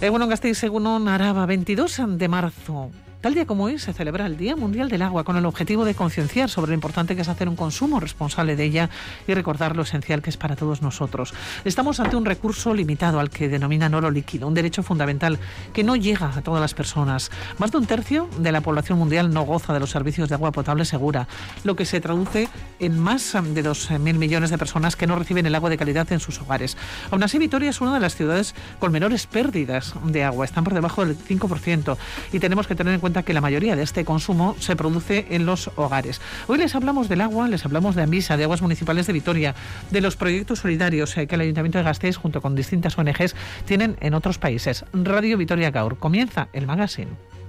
Egunon Gasteiz, egunon Araba, 22 de marzo. Tal día como hoy se celebra el Día Mundial del Agua con el objetivo de concienciar sobre lo importante que es hacer un consumo responsable de ella y recordar lo esencial que es para todos nosotros. Estamos ante un recurso limitado al que denominan oro líquido, un derecho fundamental que no llega a todas las personas. Más de un tercio de la población mundial no goza de los servicios de agua potable segura, lo que se traduce en más de 2.000 millones de personas que no reciben el agua de calidad en sus hogares. Aún así, Vitoria es una de las ciudades con menores pérdidas de agua, están por debajo del 5%, y tenemos que tener en cuenta que la mayoría de este consumo se produce en los hogares. Hoy les hablamos del agua, les hablamos de Anvisa, de Aguas Municipales de Vitoria, de los proyectos solidarios que el Ayuntamiento de Gasteiz, junto con distintas ONGs, tienen en otros países. Radio Vitoria Gaur. Comienza el magazine.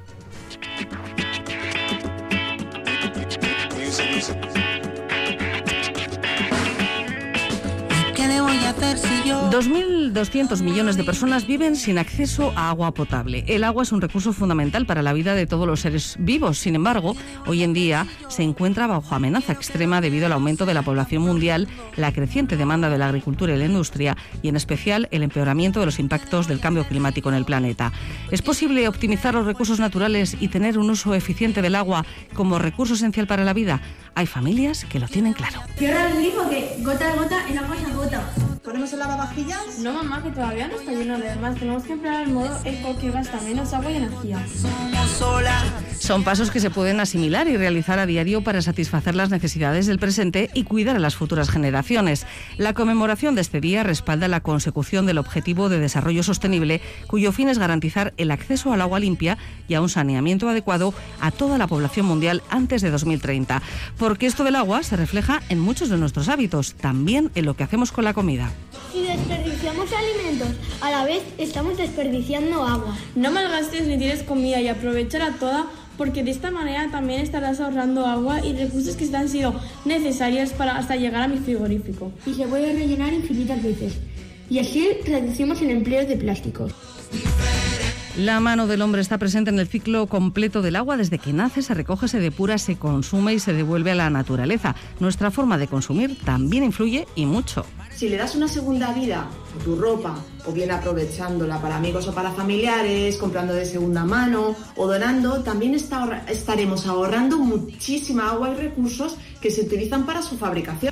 ¿Qué le voy a hacer si yo? 2.200 millones de personas viven sin acceso a agua potable. El agua es un recurso fundamental para la vida de todos los seres vivos. Sin embargo, hoy en día se encuentra bajo amenaza extrema debido al aumento de la población mundial, la creciente demanda de la agricultura y la industria y, en especial, el empeoramiento de los impactos del cambio climático en el planeta. ¿Es posible optimizar los recursos naturales y tener un uso eficiente del agua como recurso esencial para la vida? Hay familias que lo tienen claro. Cierra el grifo que gota a gota el agua se agota. ¿Ponemos el lavavajillas? No, mamá, que todavía no está lleno. Además, tenemos que emplear el modo eco que gasta menos agua y energía. Son pasos que se pueden asimilar y realizar a diario para satisfacer las necesidades del presente y cuidar a las futuras generaciones. La conmemoración de este día respalda la consecución del Objetivo de Desarrollo Sostenible, cuyo fin es garantizar el acceso al agua limpia y a un saneamiento adecuado a toda la población mundial antes de 2030. Porque esto del agua se refleja en muchos de nuestros hábitos, también en lo que hacemos con la comida. Si desperdiciamos alimentos, a la vez estamos desperdiciando agua. No malgastes ni tires comida y aprovechala toda, porque de esta manera también estarás ahorrando agua y recursos que han sido necesarios para hasta llegar a mi frigorífico. Y se puede rellenar infinitas veces. Y así reducimos el empleo de plásticos. La mano del hombre está presente en el ciclo completo del agua. Desde que nace, se recoge, se depura, se consume y se devuelve a la naturaleza. Nuestra forma de consumir también influye y mucho. Si le das una segunda vida a tu ropa, o bien aprovechándola para amigos o para familiares, comprando de segunda mano o donando, también estaremos ahorrando muchísima agua y recursos que se utilizan para su fabricación.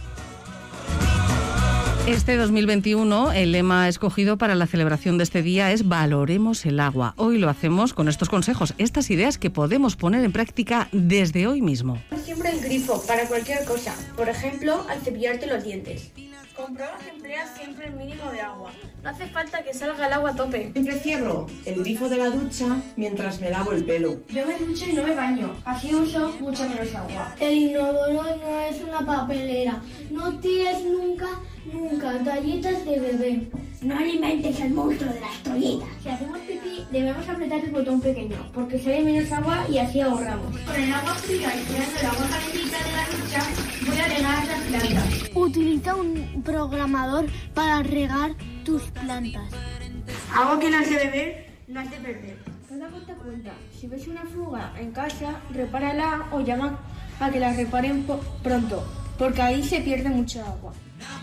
Este 2021, el lema escogido para la celebración de este día es Valoremos el agua. Hoy lo hacemos con estos consejos, estas ideas que podemos poner en práctica desde hoy mismo. Siempre el grifo para cualquier cosa. Por ejemplo, al cepillarte los dientes. Comprueba que empleas siempre el mínimo de agua. No hace falta que salga el agua a tope. Siempre cierro el grifo de la ducha mientras me lavo el pelo. Yo me ducho y no me baño. Así uso mucha menos agua. El inodoro no es una papelera. No tires nunca toallitas de bebé. No alimentes al monstruo de las toallitas. Si hacemos pipí, debemos apretar el botón pequeño, porque sale menos agua y así ahorramos. Con el agua fría y tirando el agua calentita de la ducha, voy a regar las plantas. Utiliza un programador para regar tus plantas. Agua que no has de beber, no has de perder. Cada gota cuenta. Si ves una fuga en casa, repárala o llama a que la reparen pronto, porque ahí se pierde mucha agua.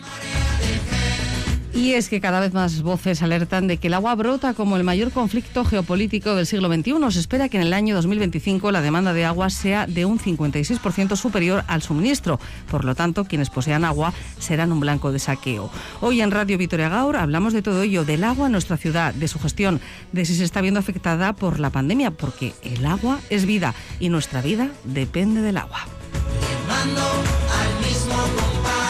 Y es que cada vez más voces alertan de que el agua brota como el mayor conflicto geopolítico del siglo XXI. Se espera que en el año 2025 la demanda de agua sea de un 56% superior al suministro. Por lo tanto, quienes posean agua serán un blanco de saqueo. Hoy en Radio Vitoria Gaur hablamos de todo ello, del agua en nuestra ciudad, de su gestión, de si se está viendo afectada por la pandemia, porque el agua es vida y nuestra vida depende del agua. Mando al mismo compás.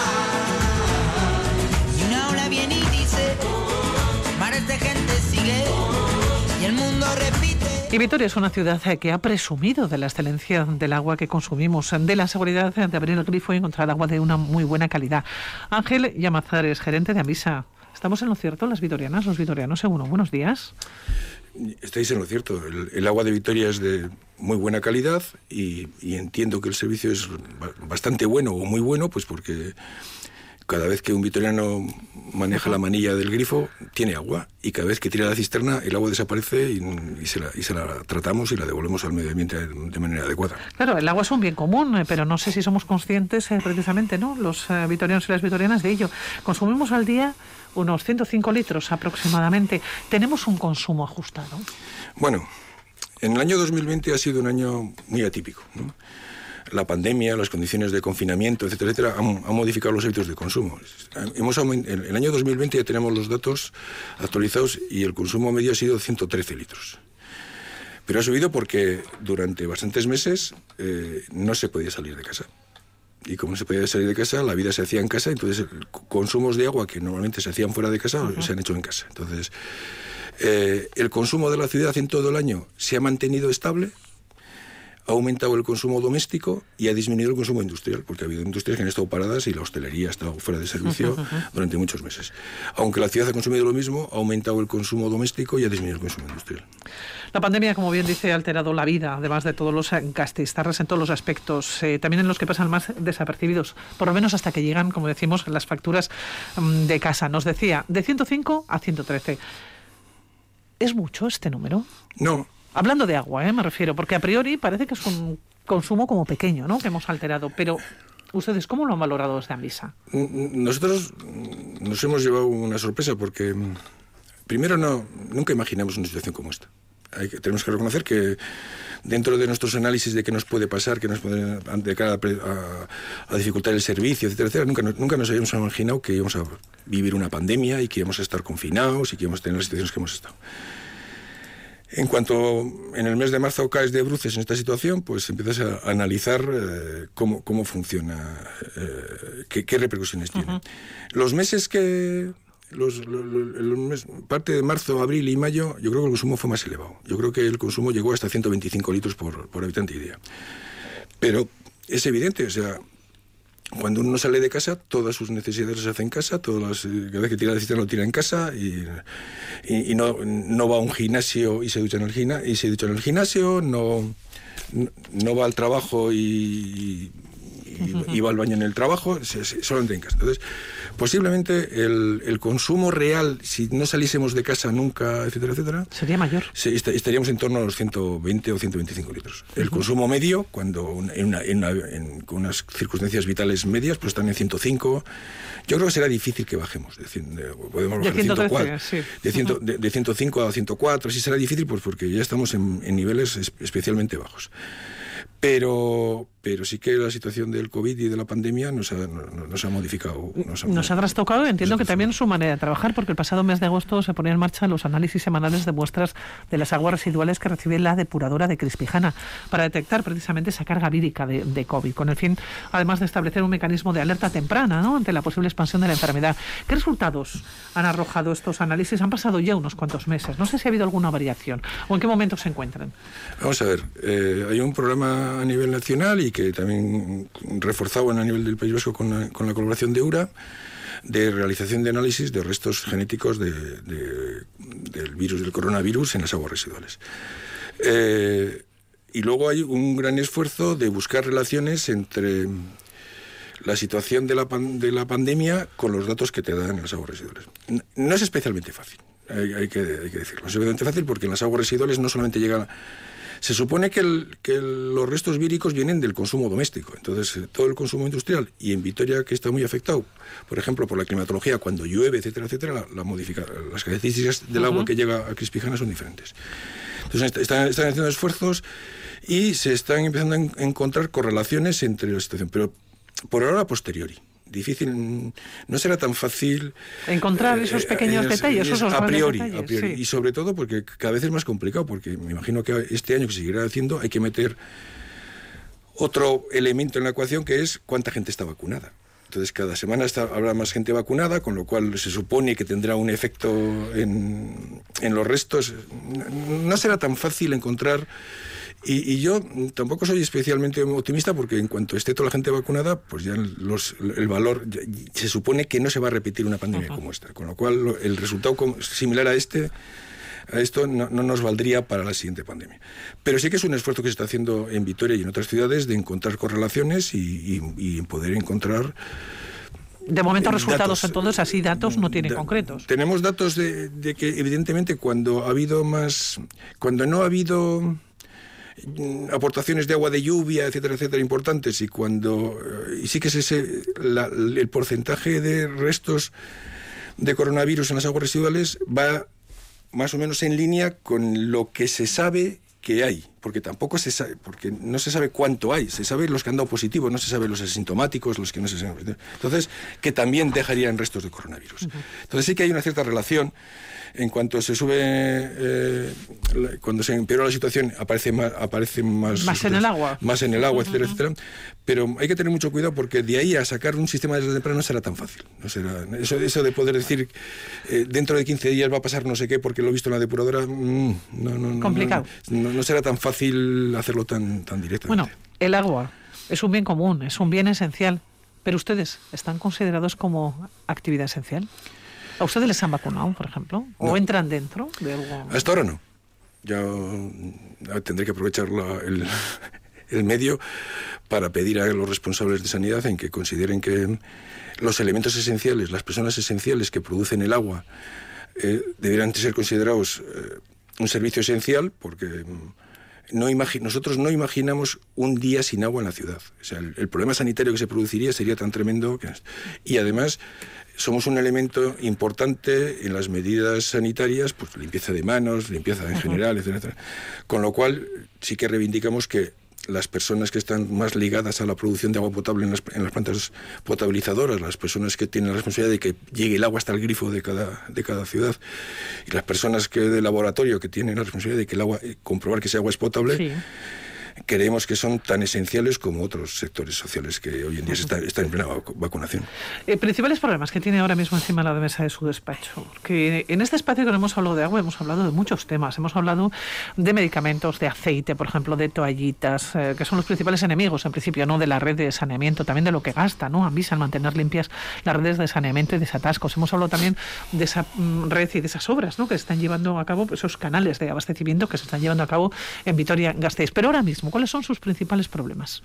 Y una ola viene y dice, mares de gente sigue y el mundo repite. Y Vitoria es una ciudad que ha presumido de la excelencia del agua que consumimos, de la seguridad de abrir el grifo y encontrar agua de una muy buena calidad. Ángel Llamazares, gerente de Anvisa. ¿Estamos en lo cierto, las vitorianas, los vitorianos, según? Buenos días. Estáis en lo cierto. El agua de Vitoria es de muy buena calidad y entiendo que el servicio es bastante bueno o muy bueno, pues porque cada vez que un vitoriano maneja la manilla del grifo, tiene agua, y cada vez que tira la cisterna, el agua desaparece y se la tratamos y la devolvemos al medio ambiente de manera adecuada. Claro, el agua es un bien común, pero no sé si somos conscientes precisamente, ¿no?, los vitorianos y las vitorianas de ello. Consumimos al día unos 105 litros aproximadamente. ¿Tenemos un consumo ajustado? Bueno, en el año 2020 ha sido un año muy atípico, ¿no? La pandemia, las condiciones de confinamiento, etcétera, etcétera, han modificado los hábitos de consumo. El año 2020 ya tenemos los datos actualizados y el consumo medio ha sido 113 litros. Pero ha subido porque durante bastantes meses no se podía salir de casa. Y como no se podía salir de casa, la vida se hacía en casa, entonces consumos de agua que normalmente se hacían fuera de casa se han hecho en casa. Entonces, el consumo de la ciudad en todo el año se ha mantenido estable. Ha aumentado el consumo doméstico y ha disminuido el consumo industrial, porque ha habido industrias que han estado paradas y la hostelería ha estado fuera de servicio durante muchos meses. Aunque la ciudad ha consumido lo mismo, ha aumentado el consumo doméstico y ha disminuido el consumo industrial. La pandemia, como bien dice, ha alterado la vida, además de todos los gastistarras en todos los aspectos, también en los que pasan más desapercibidos, por lo menos hasta que llegan, como decimos, las facturas de casa. Nos decía, de 105 a 113. ¿Es mucho este número? No. Hablando de agua, me refiero, porque a priori parece que es un consumo como pequeño, ¿no?, que hemos alterado, pero ¿ustedes cómo lo han valorado desde Amvisa? Nosotros nos hemos llevado una sorpresa porque, primero, nunca imaginamos una situación como esta. Tenemos que reconocer que dentro de nuestros análisis de qué nos puede pasar, qué nos puede de cara a dificultar el servicio, etcétera, etcétera, nunca nos habíamos imaginado que íbamos a vivir una pandemia y que íbamos a estar confinados y que íbamos a tener las situaciones que hemos estado. En cuanto en el mes de marzo caes de bruces en esta situación, pues empiezas a analizar cómo funciona, qué repercusiones tiene. Los meses que... parte de marzo, abril y mayo, yo creo que el consumo fue más elevado. Yo creo que el consumo llegó hasta 125 litros por habitante y día. Pero es evidente, o sea, cuando uno sale de casa, todas sus necesidades las hace en casa, cada vez que tira la cisterna lo tira en casa y no va a un gimnasio y se ducha en el gimnasio, no va al trabajo y va al baño en el trabajo, solamente en casa. Entonces, posiblemente el consumo real, si no saliésemos de casa nunca, etcétera, etcétera, sería mayor. Estaríamos en torno a los 120 o 125 litros. El consumo medio, cuando con unas circunstancias vitales medias, pues están en 105. Yo creo que será difícil que bajemos. Podemos bajar de 104, sí. de 105 a 104, sí será difícil, pues porque ya estamos en niveles especialmente bajos. Pero sí que la situación del COVID y de la pandemia nos ha modificado. Nos ha trastocado y entiendo que también su manera de trabajar, porque el pasado mes de agosto se ponía en marcha los análisis semanales de muestras de las aguas residuales que recibe la depuradora de Crispijana para detectar precisamente esa carga vírica de COVID, con el fin, además de establecer un mecanismo de alerta temprana, ¿no?, ante la posible expansión de la enfermedad. ¿Qué resultados han arrojado estos análisis? Han pasado ya unos cuantos meses. No sé si ha habido alguna variación o en qué momento se encuentran. Vamos a ver, hay un programa a nivel nacional y que también reforzado a nivel del País Vasco con la colaboración de URA, de realización de análisis de restos genéticos del virus, del coronavirus, en las aguas residuales. Y luego hay un gran esfuerzo de buscar relaciones entre la situación de la pandemia con los datos que te dan en las aguas residuales. No es especialmente fácil, hay que decirlo. No es especialmente fácil porque en las aguas residuales no solamente llega... Se supone que los restos víricos vienen del consumo doméstico, entonces todo el consumo industrial, y en Vitoria, que está muy afectado, por ejemplo, por la climatología, cuando llueve, etcétera, etcétera, las características del agua que llega a Crispijana son diferentes. Entonces están haciendo esfuerzos y se están empezando a encontrar correlaciones entre la situación, pero por ahora a posteriori. Difícil, no será tan fácil encontrar esos pequeños detalles, esos a priori, sí. Y sobre todo porque cada vez es más complicado, porque me imagino que este año que se seguirá haciendo hay que meter otro elemento en la ecuación, que es cuánta gente está vacunada. Entonces cada semana habrá más gente vacunada, con lo cual se supone que tendrá un efecto en los restos. No será tan fácil encontrar. Y yo tampoco soy especialmente optimista, porque en cuanto esté toda la gente vacunada, pues ya el valor, se supone que no se va a repetir una pandemia como esta, con lo cual el resultado similar a esto no nos valdría para la siguiente pandemia. Pero sí que es un esfuerzo que se está haciendo en Vitoria y en otras ciudades de encontrar correlaciones y poder encontrar De momento resultados entonces así datos no tienen concretos. Tenemos datos de que evidentemente cuando no ha habido aportaciones de agua de lluvia, etcétera, etcétera, importantes, y sí que es el porcentaje de restos de coronavirus en las aguas residuales va más o menos en línea con lo que se sabe que hay, porque tampoco se sabe, porque no se sabe cuánto hay, se sabe los que han dado positivos, no se sabe los asintomáticos, los que no se saben. Entonces, que también dejarían restos de coronavirus. Uh-huh. Entonces sí que hay una cierta relación. En cuanto se sube, cuando se empeora la situación, aparece más en el agua. Más en el agua, etcétera, etcétera. Pero hay que tener mucho cuidado porque de ahí a sacar un sistema de temprano no será tan fácil. No será, eso de poder decir dentro de 15 días va a pasar no sé qué porque lo he visto en la depuradora, complicado. No será tan fácil hacerlo tan directamente. Bueno, el agua es un bien común, es un bien esencial, pero ¿ustedes están considerados como actividad esencial? ¿A ustedes les han vacunado, por ejemplo? ¿O entran dentro de algo? Hasta ahora no. Ya tendré que aprovechar el medio para pedir a los responsables de sanidad en que consideren que los elementos esenciales, las personas esenciales que producen el agua, deberán ser considerados un servicio esencial, porque nosotros no imaginamos un día sin agua en la ciudad. O sea, el problema sanitario que se produciría sería tan tremendo. Y además somos un elemento importante en las medidas sanitarias, pues limpieza de manos, limpieza en general, etcétera. Con lo cual sí que reivindicamos que las personas que están más ligadas a la producción de agua potable en las plantas potabilizadoras, las personas que tienen la responsabilidad de que llegue el agua hasta el grifo de cada ciudad, y las personas de laboratorio que tienen la responsabilidad de que el agua, comprobar que ese agua es potable, sí, creemos que son tan esenciales como otros sectores sociales que hoy en día están en plena vacunación. Principales problemas que tiene ahora mismo encima de la mesa de su despacho. Que en este espacio que no hemos hablado de agua, hemos hablado de muchos temas. Hemos hablado de medicamentos, de aceite, por ejemplo, de toallitas, que son los principales enemigos, en principio, ¿no?, de la red de saneamiento, también de lo que gasta, ¿no?, Anvisa en mantener limpias las redes de saneamiento y desatascos. Hemos hablado también de esa red y de esas obras, ¿no?, que se están llevando a cabo, esos canales de abastecimiento que se están llevando a cabo en Vitoria-Gasteiz. Pero ahora mismo, ¿cuáles son sus principales problemas?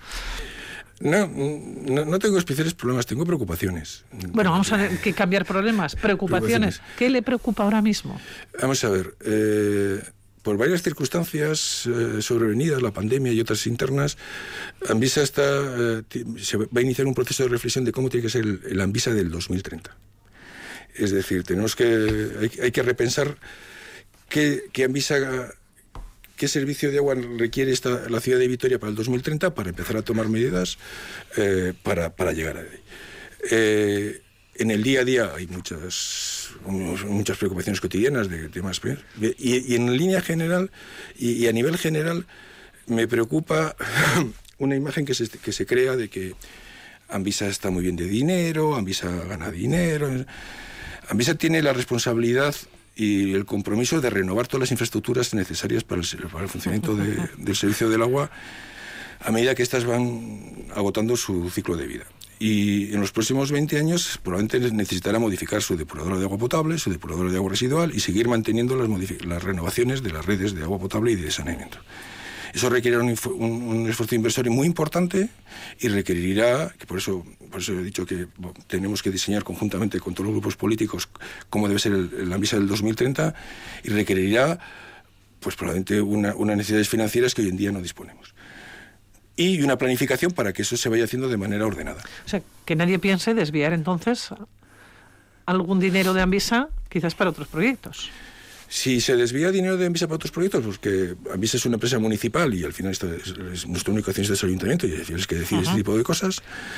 No tengo especiales problemas, tengo preocupaciones. Bueno, vamos a cambiar problemas. Preocupaciones. ¿Qué le preocupa ahora mismo? Vamos a ver. Por varias circunstancias sobrevenidas, la pandemia y otras internas, Anvisa se va a iniciar un proceso de reflexión de cómo tiene que ser el Anvisa del 2030. Es decir, hay que repensar qué Anvisa... ¿Qué servicio de agua requiere la ciudad de Vitoria para el 2030 para empezar a tomar medidas para llegar ahí? En el día a día hay muchas preocupaciones cotidianas de temas. Y en línea general y a nivel general me preocupa una imagen que se crea de que Anvisa está muy bien de dinero, Anvisa gana dinero. Anvisa tiene la responsabilidad y el compromiso de renovar todas las infraestructuras necesarias para el funcionamiento del servicio del agua a medida que éstas van agotando su ciclo de vida. Y en los próximos 20 años probablemente necesitará modificar su depuradora de agua potable, su depuradora de agua residual y seguir manteniendo las renovaciones de las redes de agua potable y de saneamiento. Eso requerirá un esfuerzo inversor muy importante y requerirá, que por eso he dicho que tenemos que diseñar conjuntamente con todos los grupos políticos cómo debe ser el Anvisa del 2030, y requerirá pues probablemente unas necesidades financieras que hoy en día no disponemos. Y una planificación para que eso se vaya haciendo de manera ordenada. O sea, que nadie piense desviar entonces algún dinero de Anvisa quizás para otros proyectos. Si se desvía dinero de Anvisa para otros proyectos, pues que Anvisa es una empresa municipal y al final es nuestro único accionista del ayuntamiento y es que decide ese tipo de cosas,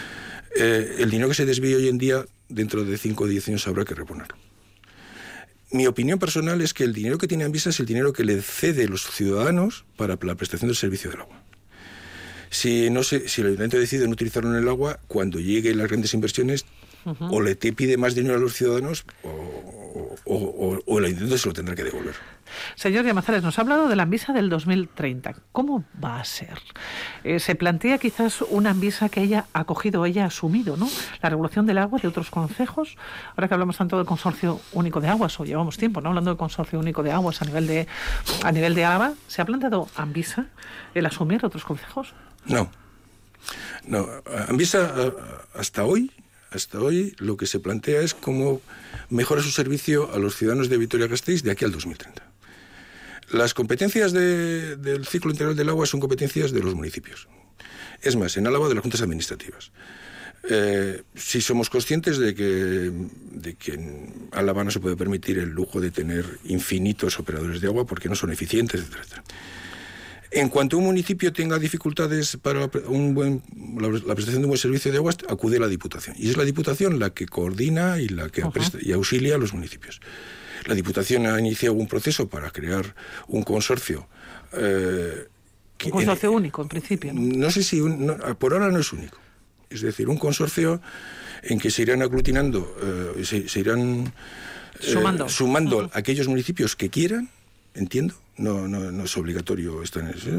el dinero que se desvíe hoy en día, dentro de 5 o 10 años habrá que reponerlo. Mi opinión personal es que el dinero que tiene Anvisa es el dinero que le cede los ciudadanos para la prestación del servicio del agua. Si el ayuntamiento decide no utilizarlo en el agua, cuando lleguen las grandes inversiones, o le pide más dinero a los ciudadanos o el ayuntamiento se lo tendrá que devolver. Señor Llamazares, nos ha hablado de la Anvisa del 2030. ¿Cómo va a ser? Se plantea quizás una Anvisa que haya acogido, haya asumido, ¿no?, la regulación del agua de otros concejos. Ahora que hablamos tanto del Consorcio Único de Aguas, o llevamos tiempo, ¿no?, hablando del Consorcio Único de Aguas a nivel de Álava, ¿se ha planteado Anvisa el asumir otros concejos? No. Anvisa hasta hoy lo que se plantea es cómo mejora su servicio a los ciudadanos de Vitoria-Gasteiz de aquí al 2030. Las competencias del ciclo integral del agua son competencias de los municipios. Es más, en Álava de las juntas administrativas. Sí somos conscientes de que en Álava no se puede permitir el lujo de tener infinitos operadores de agua porque no son eficientes, etc. En cuanto un municipio tenga dificultades para la prestación de un buen servicio de aguas, acude a la Diputación. Y es la Diputación la que coordina y la que y auxilia a los municipios. La Diputación ha iniciado un proceso para crear un consorcio. Un consorcio único, en principio. No sé si... por ahora no es único. Es decir, un consorcio en que se irán aglutinando, se irán sumando aquellos municipios que quieran, entiendo, no es obligatorio estar en eso.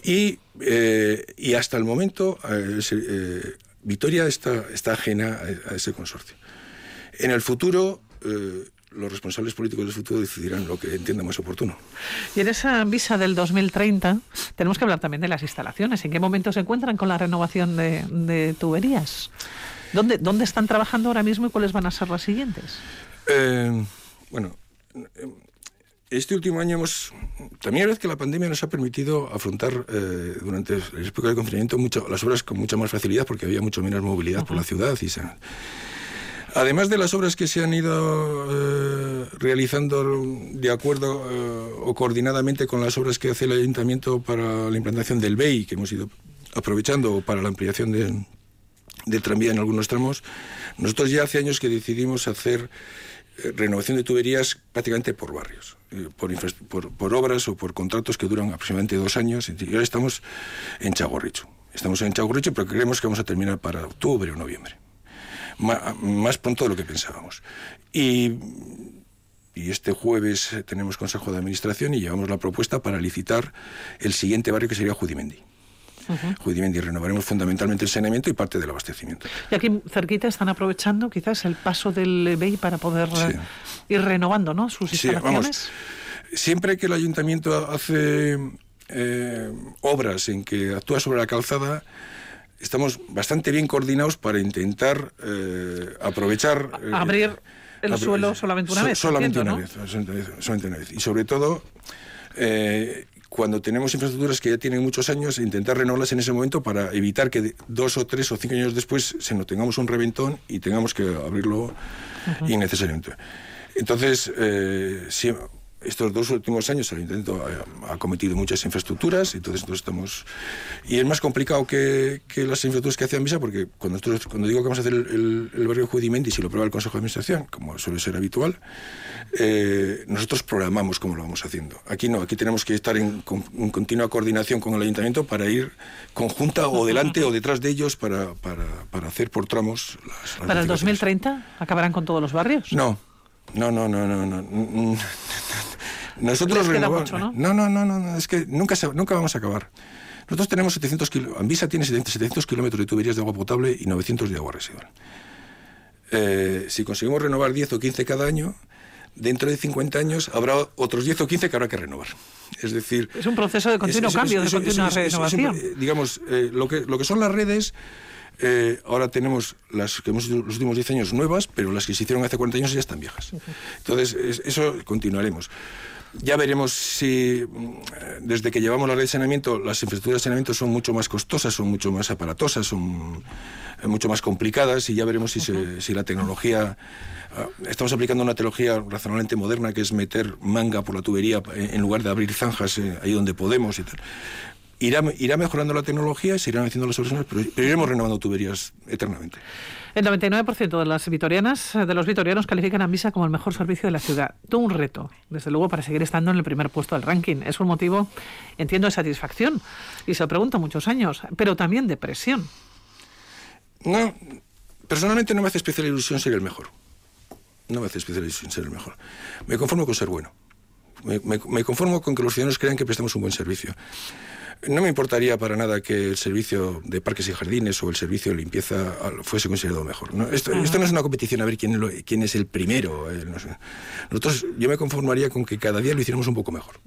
Y hasta el momento Vitoria está ajena a ese consorcio. En el futuro los responsables políticos del futuro decidirán lo que entiendan más oportuno. Y en esa visa del 2030 tenemos que hablar también de las instalaciones. ¿En qué momento se encuentran con la renovación de tuberías? ¿Dónde están trabajando ahora mismo y cuáles van a ser las siguientes? Este último año también es que la pandemia nos ha permitido afrontar durante la época de confinamiento las obras con mucha más facilidad porque había mucho menos movilidad por la ciudad. Además de las obras que se han ido realizando de acuerdo o coordinadamente con las obras que hace el Ayuntamiento para la implantación del BEI, que hemos ido aprovechando, o para la ampliación del tranvía en algunos tramos, nosotros ya hace años que decidimos hacer renovación de tuberías prácticamente por barrios, por obras o por contratos que duran aproximadamente 2 años. Y ahora estamos en Txagorritxu. Pero creemos que vamos a terminar para octubre o noviembre. Más pronto de lo que pensábamos. Y este jueves tenemos Consejo de Administración y llevamos la propuesta para licitar el siguiente barrio, que sería Judimendi. Judimendi, renovaremos fundamentalmente el saneamiento y parte del abastecimiento. Y aquí cerquita están aprovechando quizás el paso del BEI para poder ir renovando, ¿no?, sus instalaciones. Sí, siempre que el Ayuntamiento hace obras en que actúa sobre la calzada, estamos bastante bien coordinados para intentar aprovechar... abrir el suelo solamente una vez. Solamente una vez. Y sobre todo, cuando tenemos infraestructuras que ya tienen muchos años, intentar renovarlas en ese momento para evitar que 2 o 3 o 5 años después nos tengamos un reventón y tengamos que abrirlo innecesariamente. Entonces, estos 2 últimos años el Ayuntamiento ha cometido muchas infraestructuras, entonces nosotros estamos... Y es más complicado que las infraestructuras que hace Anvisa, porque cuando digo que vamos a hacer el barrio Judimendi, si lo aprueba el Consejo de Administración, como suele ser habitual, nosotros programamos cómo lo vamos haciendo. Aquí no, aquí tenemos que estar en continua coordinación con el Ayuntamiento para ir conjunta o delante o detrás de ellos para hacer por tramos las ¿Para el 2030 acabarán con todos los barrios? No. Nosotros renovamos. No, es que nunca vamos a acabar. Nosotros tenemos 700 kilómetros. Anvisa tiene 700 kilómetros de tuberías de agua potable y 900 de agua residual. Si conseguimos renovar 10 o 15 cada año, dentro de 50 años habrá otros 10 o 15 que habrá que renovar. Es decir, es un proceso de continuo cambio, de continua renovación. Digamos, lo que son las redes. Ahora tenemos las que hemos hecho los últimos 10 años nuevas, pero las que se hicieron hace 40 años ya están viejas. Entonces, eso continuaremos. Ya veremos si, desde que llevamos la red de saneamiento, las infraestructuras de saneamiento son mucho más costosas, son mucho más aparatosas, son mucho más complicadas, y ya veremos si la tecnología... Estamos aplicando una tecnología razonablemente moderna, que es meter manga por la tubería en lugar de abrir zanjas ahí donde podemos y tal. Irá mejorando la tecnología, se irán haciendo las soluciones, pero iremos renovando tuberías eternamente. El 99% de las vitorianas, de los vitorianos, califican a Anvisa como el mejor servicio de la ciudad. Todo un reto, desde luego, para seguir estando en el primer puesto del ranking. Es un motivo, entiendo, de satisfacción, y se lo pregunto muchos años, pero también de presión. No, personalmente no me hace especial ilusión ser el mejor. Me conformo con ser bueno. Me conformo con que los ciudadanos crean que prestamos un buen servicio. No me importaría para nada que el servicio de parques y jardines o el servicio de limpieza fuese considerado mejor. ¿No? Esto no es una competición a ver quién es el primero. No sé. Yo me conformaría con que cada día lo hiciéramos un poco mejor.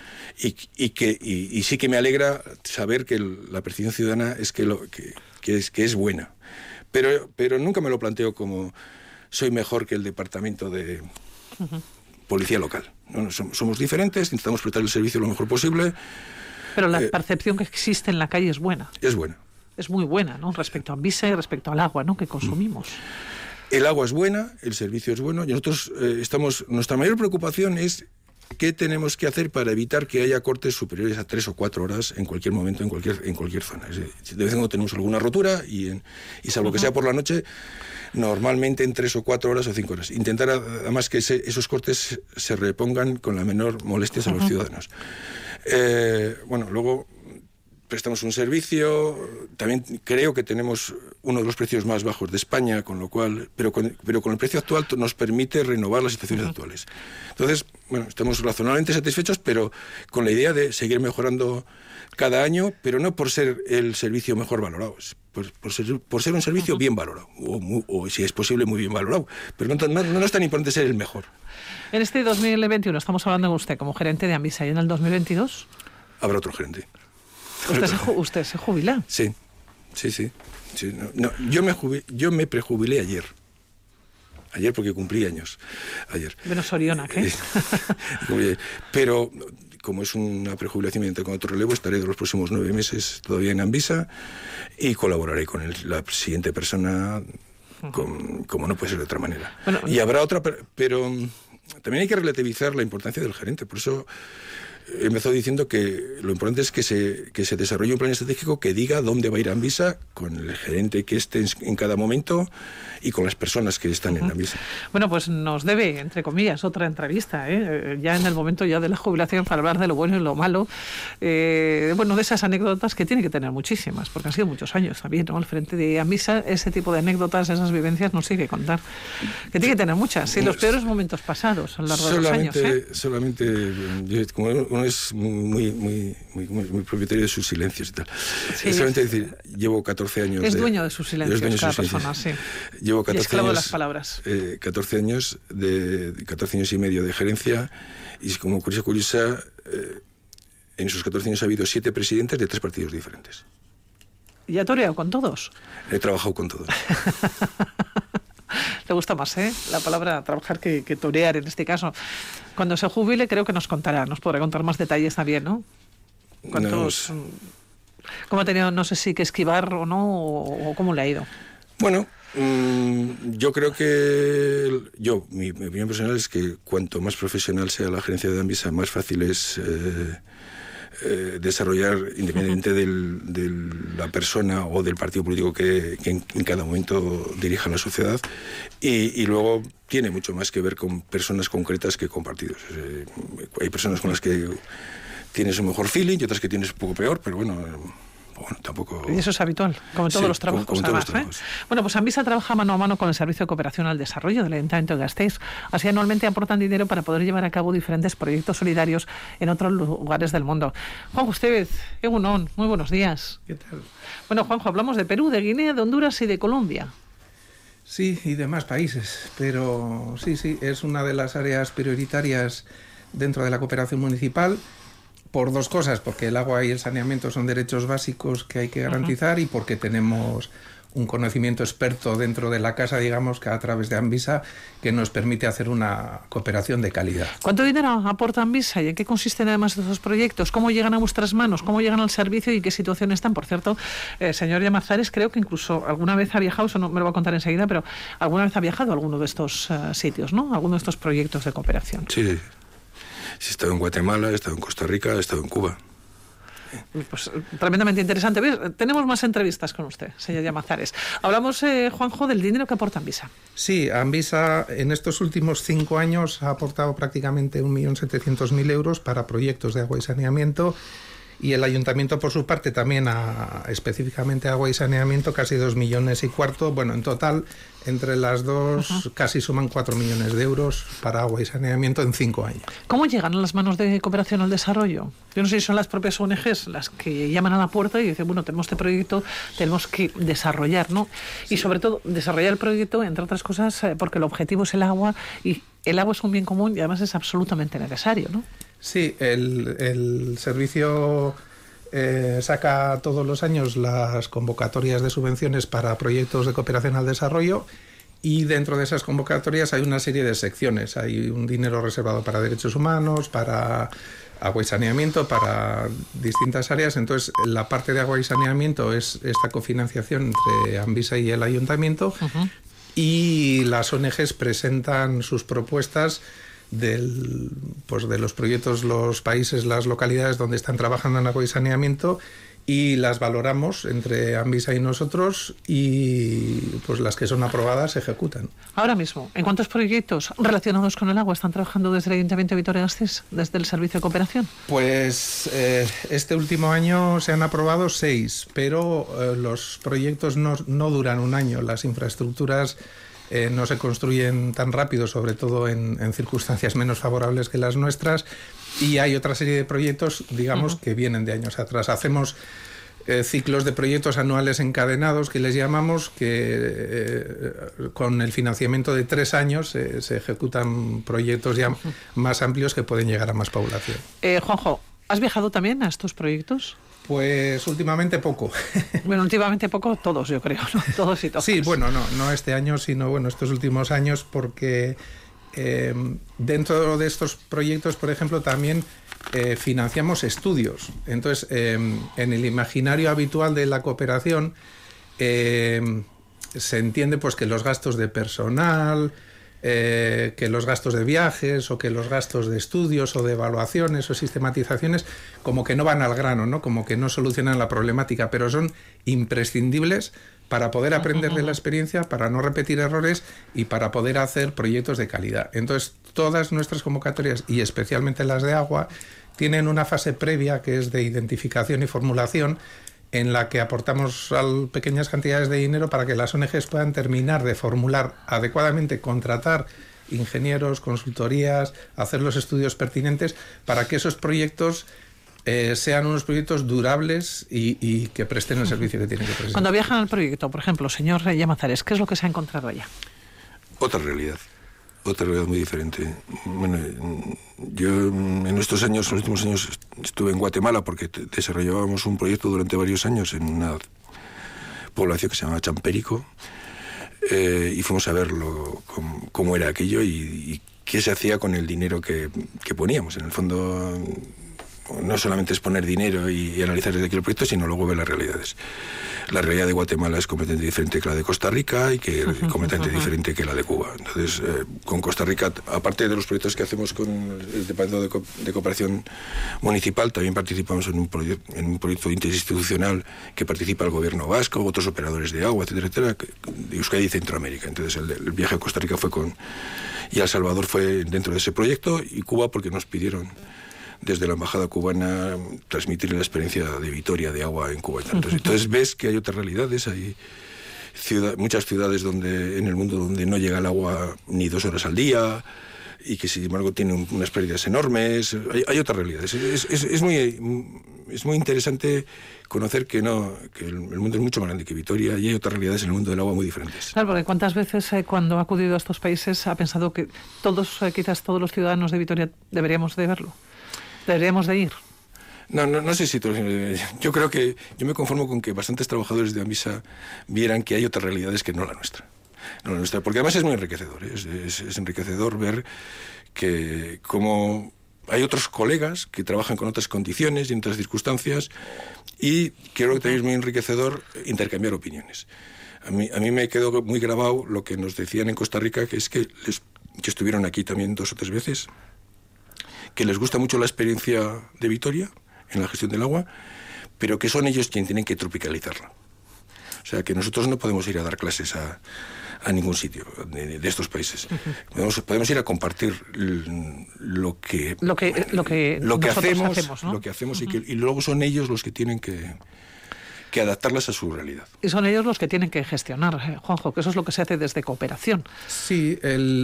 Y sí que me alegra saber que la percepción ciudadana es que es buena. Pero nunca me lo planteo como soy mejor que el departamento de policía local. No, somos diferentes, intentamos prestar el servicio lo mejor posible. Pero la percepción que existe en la calle es buena. Es buena. Es muy buena, ¿no? Respecto a Anvisa y respecto al agua, ¿no?, que consumimos. El agua es buena, el servicio es bueno, y nosotros nuestra mayor preocupación es qué tenemos que hacer para evitar que haya cortes superiores a 3 o 4 horas en cualquier momento, en cualquier zona. De vez en cuando tenemos alguna rotura y salvo que sea por la noche, normalmente en 3 o 4 horas o 5 horas. Intentar además que esos cortes se repongan con la menor molestia a los ciudadanos. Luego prestamos un servicio, también creo que tenemos uno de los precios más bajos de España, con lo cual, pero con el precio actual nos permite renovar las situaciones actuales. Entonces, estamos razonablemente satisfechos, pero con la idea de seguir mejorando cada año, pero no por ser el servicio mejor valorado, por ser un servicio bien valorado, o si es posible muy bien valorado, pero no es tan importante ser el mejor. En este 2021 estamos hablando con usted como gerente de Anvisa, ¿y en el 2022? Habrá otro gerente. ¿Usted se jubila? Sí. No, yo me prejubilé ayer. Ayer porque cumplí años. Ayer. Menos Oriona, ¿qué? Pero como es una prejubilación mediante contrato relevo, estaré de los próximos 9 meses todavía en Anvisa y colaboraré con la siguiente persona como no puede ser de otra manera. Y habrá otra, pero también hay que relativizar la importancia del gerente. Por eso he empezado diciendo que lo importante es que se desarrolle un plan estratégico que diga dónde va a ir Anvisa, con el gerente que esté en cada momento y con las personas que están en Anvisa. Bueno, pues nos debe, entre comillas, otra entrevista, ya en el momento ya de la jubilación, para hablar de lo bueno y lo malo, de esas anécdotas que tiene que tener muchísimas, porque han sido muchos años también, ¿no? Al frente de Anvisa, ese tipo de anécdotas, esas vivencias nos sigue contar. Que tiene que tener muchas, y los peores momentos pasados a lo largo de los años. Solamente, como uno es muy propietario de sus silencios y tal. Sí, solamente decir, llevo 14 años... Es dueño de sus silencios, cada persona, sí. Llevo 14 esclavo años, de las palabras. 14 años y medio de gerencia, y como curiosa, en esos 14 años ha habido 7 presidentes de 3 partidos diferentes. ¿Y ha toreado con todos? He trabajado con todos. Le gusta más, la palabra trabajar que torear en este caso. Cuando se jubile creo que nos podrá contar más detalles también, ¿no? ¿Cuántos? ¿Cómo ha tenido, no sé si que esquivar o no, o cómo le ha ido? Bueno, yo creo que mi opinión personal es que cuanto más profesional sea la gerencia de Anvisa, más fácil es desarrollar, independientemente de la persona o del partido político que en cada momento dirija la sociedad, y luego tiene mucho más que ver con personas concretas que con partidos. Hay personas con las que tienes un mejor feeling y otras que tienes un poco peor, pero bueno, tampoco... Y eso es habitual, como en todos los trabajos. Como todos los trabajos. Bueno, pues Anvisa trabaja mano a mano con el Servicio de Cooperación al Desarrollo del Ayuntamiento de Gasteiz. Así anualmente aportan dinero para poder llevar a cabo diferentes proyectos solidarios en otros lugares del mundo. Juanjo Estevez, Egunon, muy buenos días. ¿Qué tal? Bueno, Juanjo, hablamos de Perú, de Guinea, de Honduras y de Colombia. Sí, y de más países, pero sí, es una de las áreas prioritarias dentro de la cooperación municipal, por 2 cosas, porque el agua y el saneamiento son derechos básicos que hay que garantizar, y porque tenemos un conocimiento experto dentro de la casa, digamos, que a través de Anvisa, que nos permite hacer una cooperación de calidad. ¿Cuánto dinero aporta Anvisa y en qué consisten además estos proyectos? ¿Cómo llegan a vuestras manos? ¿Cómo llegan al servicio y en qué situación están? Por cierto, señor Llamazares, creo que incluso alguna vez ha viajado, eso no me lo voy a contar enseguida, pero alguna vez ha viajado a alguno de estos sitios, ¿no? Alguno de estos proyectos de cooperación. Sí. He estado en Guatemala, he estado en Costa Rica, he estado en Cuba. Pues tremendamente interesante. ¿Ves? Tenemos más entrevistas con usted, señor Llamazares. Hablamos, Juanjo, del dinero que aporta Anvisa. Sí, Anvisa en estos últimos 5 años ha aportado prácticamente 1.700.000 euros para proyectos de agua y saneamiento, y el ayuntamiento por su parte también específicamente agua y saneamiento casi 2,25 millones. Bueno, en total entre las dos casi suman 4 millones de euros para agua y saneamiento en 5 años. ¿Cómo llegan a las manos de Cooperación al Desarrollo? Yo no sé si son las propias ONGs las que llaman a la puerta y dicen, bueno, tenemos este proyecto, tenemos que desarrollar, ¿no? Y sobre todo desarrollar el proyecto, entre otras cosas, porque el objetivo es el agua, y el agua es un bien común y además es absolutamente necesario, ¿no? Sí, el servicio saca todos los años las convocatorias de subvenciones para proyectos de cooperación al desarrollo, y dentro de esas convocatorias hay una serie de secciones. Hay un dinero reservado para derechos humanos, para agua y saneamiento, para distintas áreas. Entonces, la parte de agua y saneamiento es esta cofinanciación entre Anvisa y el ayuntamiento, y las ONGs presentan sus propuestas de los proyectos, los países, las localidades donde están trabajando en agua y saneamiento, y las valoramos entre Anvisa y nosotros, y pues las que son aprobadas se ejecutan. Ahora mismo, ¿en cuántos proyectos relacionados con el agua están trabajando desde el Ayuntamiento de Vitoria-Gasteiz, desde el Servicio de Cooperación? Pues este último año se han aprobado 6, pero los proyectos no duran un año. Las infraestructuras no se construyen tan rápido, sobre todo en circunstancias menos favorables que las nuestras, y hay otra serie de proyectos, digamos, que vienen de años atrás. Hacemos ciclos de proyectos anuales encadenados, que les llamamos, que con el financiamiento de 3 años se ejecutan proyectos ya más amplios que pueden llegar a más población. Juanjo, ¿has viajado también a estos proyectos? Pues últimamente poco. Bueno, últimamente poco todos, yo creo, ¿no? Todos y todas. Sí, bueno, no este año, sino bueno, estos últimos años, porque dentro de estos proyectos, por ejemplo, también financiamos estudios. Entonces, en el imaginario habitual de la cooperación se entiende pues que los gastos de personal, que los gastos de viajes, o que los gastos de estudios o de evaluaciones o sistematizaciones como que no van al grano, ¿no? Como que no solucionan la problemática, pero son imprescindibles para poder aprender de la experiencia, para no repetir errores y para poder hacer proyectos de calidad. Entonces, todas nuestras convocatorias, y especialmente las de agua, tienen una fase previa que es de identificación y formulación, en la que aportamos pequeñas cantidades de dinero para que las ONGs puedan terminar de formular adecuadamente, contratar ingenieros, consultorías, hacer los estudios pertinentes para que esos proyectos sean unos proyectos durables y que presten el servicio que tienen que prestar. Cuando viajan al proyecto, por ejemplo, señor Llamazares, ¿qué es lo que se ha encontrado allá? Otra realidad muy diferente. Bueno, yo en estos años, los últimos años, estuve en Guatemala porque desarrollábamos un proyecto durante varios años en una población que se llama Champérico, y fuimos a verlo, cómo era aquello y qué se hacía con el dinero que poníamos. En el fondo, no solamente es poner dinero y analizar desde aquí el proyecto, sino luego ver las realidades. La realidad de Guatemala es completamente diferente que la de Costa Rica y que completamente diferente que la de Cuba. Entonces, con Costa Rica, aparte de los proyectos que hacemos con el Departamento de Cooperación Municipal, también participamos en un proyecto interinstitucional que participa el gobierno vasco, otros operadores de agua, etcétera, etcétera, de Euskadi y Centroamérica. Entonces, el viaje a Costa Rica y a El Salvador fue dentro de ese proyecto, y Cuba porque nos pidieron desde la embajada cubana transmitir la experiencia de Vitoria de agua en Cuba. Entonces ves que hay otras realidades, hay muchas ciudades en el mundo donde no llega el agua ni 2 horas al día, y que sin embargo tienen unas pérdidas enormes. Hay otras realidades. Es muy interesante conocer que el mundo es mucho más grande que Vitoria, y hay otras realidades en el mundo del agua muy diferentes. Claro, porque ¿cuántas veces cuando ha acudido a estos países ha pensado que quizás todos los ciudadanos de Vitoria deberíamos de verlo? ¿Deberíamos de ir? No sé si... Yo creo que... Yo me conformo con que bastantes trabajadores de Anvisa vieran que hay otras realidades que no la nuestra. Porque además es muy enriquecedor. Es enriquecedor ver que como hay otros colegas que trabajan con otras condiciones y en otras circunstancias, y creo que también es muy enriquecedor intercambiar opiniones. A mí me quedó muy grabado lo que nos decían en Costa Rica, que es que estuvieron aquí también 2 o 3 veces, que les gusta mucho la experiencia de Vitoria en la gestión del agua, pero que son ellos quienes tienen que tropicalizarla. O sea, que nosotros no podemos ir a dar clases a ningún sitio de estos países. Podemos ir a compartir lo que hacemos, ¿no? Lo que hacemos, y luego son ellos los que tienen que adaptarlas a su realidad. Y son ellos los que tienen que gestionar, Juanjo, que eso es lo que se hace desde cooperación. Sí,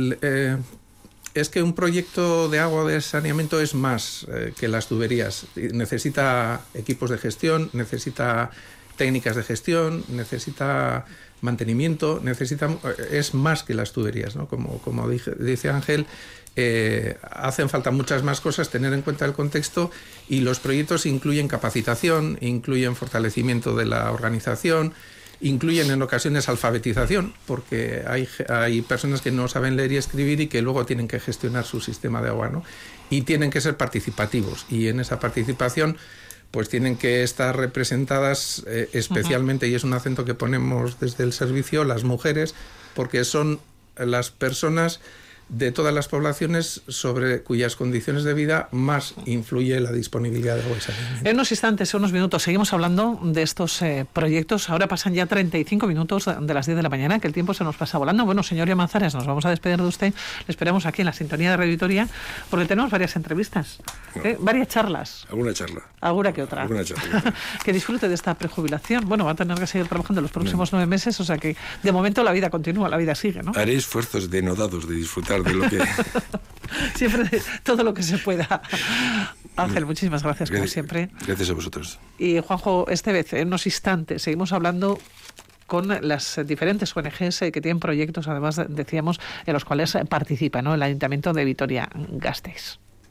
es que un proyecto de agua o de saneamiento es más que las tuberías. Necesita equipos de gestión, necesita técnicas de gestión, necesita mantenimiento, es más que las tuberías, ¿no? Como dice Ángel, hacen falta muchas más cosas, tener en cuenta el contexto, y los proyectos incluyen capacitación, incluyen fortalecimiento de la organización, incluyen en ocasiones alfabetización, porque hay personas que no saben leer y escribir y que luego tienen que gestionar su sistema de agua, ¿no? Y tienen que ser participativos, y en esa participación pues tienen que estar representadas especialmente, y es un acento que ponemos desde el servicio, las mujeres, porque son las personas de todas las poblaciones sobre cuyas condiciones de vida más influye la disponibilidad de agua y saneamiento. En unos instantes, en unos minutos, seguimos hablando de estos proyectos. Ahora pasan ya 35 minutos de las 10 de la mañana, que el tiempo se nos pasa volando. Bueno, señor Manzares, nos vamos a despedir de usted. Le esperamos aquí en la sintonía de Radio Vitoria, porque tenemos varias entrevistas, varias charlas. Alguna charla. Alguna que otra. Alguna charla. Que disfrute de esta prejubilación. Bueno, va a tener que seguir trabajando los próximos 9 meses, o sea que de momento la vida continúa, la vida sigue, ¿no? Haré esfuerzos denodados de disfrutar de lo que... Siempre todo lo que se pueda. Ángel, muchísimas gracias, como siempre. Gracias a vosotros. Y Juanjo Estevez, en unos instantes seguimos hablando con las diferentes ONGs que tienen proyectos, además decíamos, en los cuales participa, ¿no?, el Ayuntamiento de Vitoria-Gasteiz.